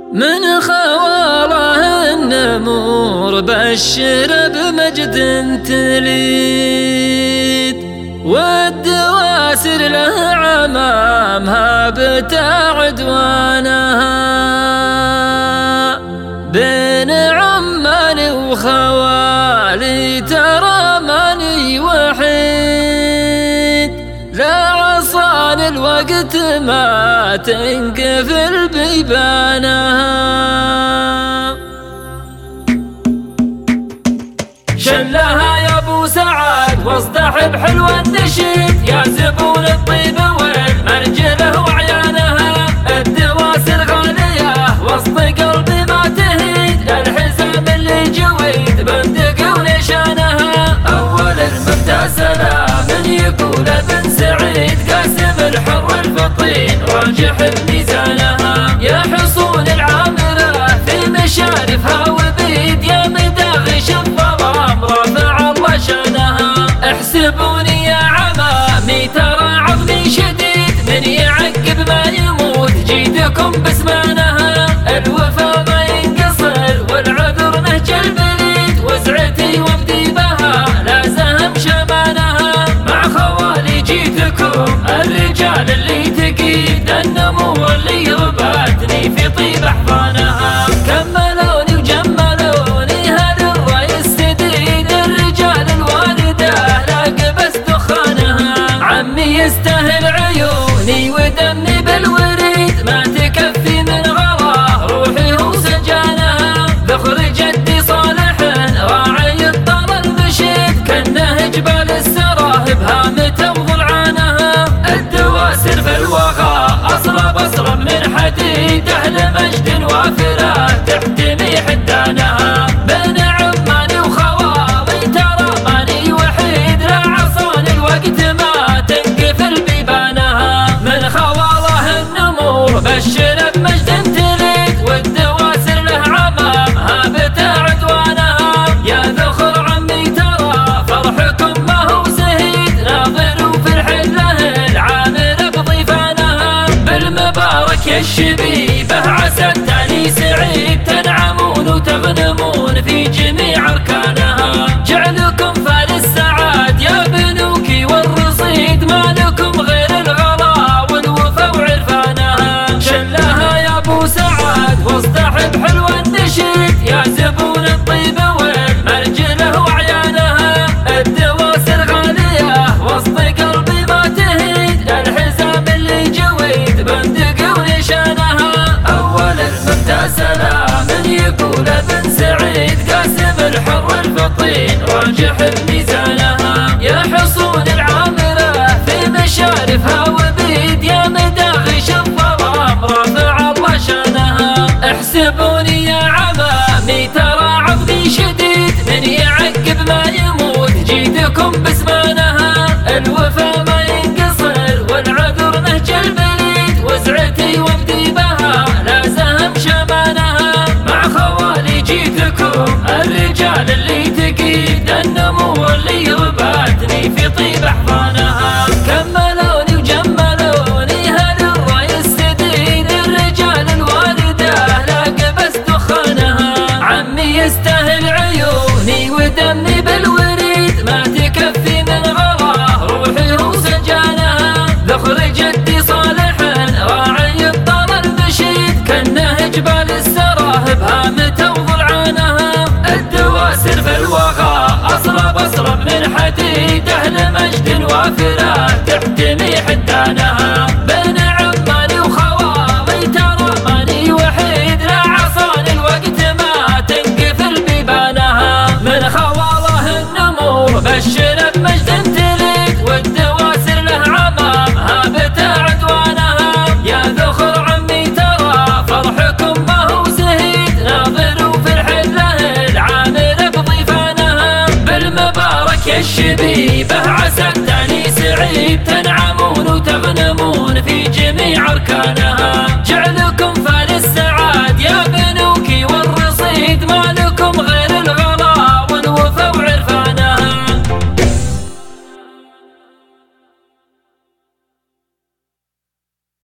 من خواله النمور بشر بمجد تليد، والدواسر له عمامها بتاع عدوانها. بين عماني وخوالي ترى ماني وحيد، لا عصان الوقت ما تنقفل بيبانها. شلها يا ابو سعد واصدح بحلو النشيد، يا زبون الطيب والمرجله وعيانها. الدواسر غاليه وسط قلبي ما تهيد، الحزام اللي جويد بندق ونشانها. اول المبدا سلام يقول ابن سعيد، قاسم الحر الفطين راجح بميزانها. يا حصون العامره في مشارفها وبيد، يا مداغش الظلام رافع الله شانها. احسبوني يا عمامي ترى عظمي شديد، من يعقب ما يموت جيدكم بسمانها. الوفا ما ينقصر والعذر نهج البليد، وزعتي وابدي بها لا زهم شمانها. مع خوالي جيتكم الرجال اللي تقيد، النمور اللي رباتني في طيب احضانها. كملوني وجملوني هل الرأي السديد، الرجال الوالده لا قبس دخانها. عمي يستاهل عيوني ودمي بالوريد، ما تكفي من غلا روحي وسجانها. ذخر جدي صالح راعي الطل المشيد، كانه جبال السراه بهامته وضلعانها. الدواسر بالوغى اصلب من حديد، اهل مجد وافره تحتمي حدانها. بين عماني وخوالي ترى ماني وحيد، لا عصان الوقت ما تنقفل بيبانها. من خواله النمور بشر بمجد تليد، والدواسر له عمامها بتاع عدوانها. يا ذخر عمي ترى فرحكم ما هو زهيد، ناظروا في الحله العامر بضيفانها. بالمبارك يا الشبيبه عسى التالي سعيد، تنعمون وتغنمون في جميع اركانها. جعلكم فال السعاد يا بنوكي والرصيد، ما لكم غير الغلا والوفا وعرفانها. شلها يا ابو سعد واصدح بحلو النشيد، يا زبون الطيب والمرجله وعيانها. الدواسر غاليه وسط قلبي ما تهيد، الحزام اللي جويد بندق ونشانها. اول المبدا سلام يقول ابن سعيد، قاسم الحر الفطين راجح بميزانها. يا حصون العامره في مشارفها وبيد، يا مداغش الظلام رافع الله شانها. احسبوني يا عمامي ترى عظمي شديد، من يعقب ما يموت جيدكم بسمانها. الوفا ما ينقصر والعذر نهج البليد، وزعتي وابدي بها لا زهم شمانها. مع خوالي جيتكم الرجال اللي تقيد، النمور اللي رباتني في طيب احضانها. كملوني وجملوني هل الرأي السديد، الرجال الوالده لا قبس دخانها. عمي يستاهل عيوني ودمي بالوريد، ما تكفي من غلا روحي وسجانها. ذخر جدي صالح راعي الطل المشيد، كانه جبال السراه بهامته وضلعانها. الدواسر بالوغى اصلب من حديد، اهل مجد وافره تحتمي حدانها. بين عماني وخوالي ترى ماني وحيد، لا عصان الوقت ما تنقفل بيبانها. من خواله النمور بشر بمجد تليد، والدواسر له عمامها بتاع عدوانها. يا ذخر عمي ترى فرحكم ما هو زهيد، ناظروا في الحله العامر بضيفانها. بالمبارك يا الشبيبه عسى التالي سعيد، تنعمون وتغنمون في جميع اركانها.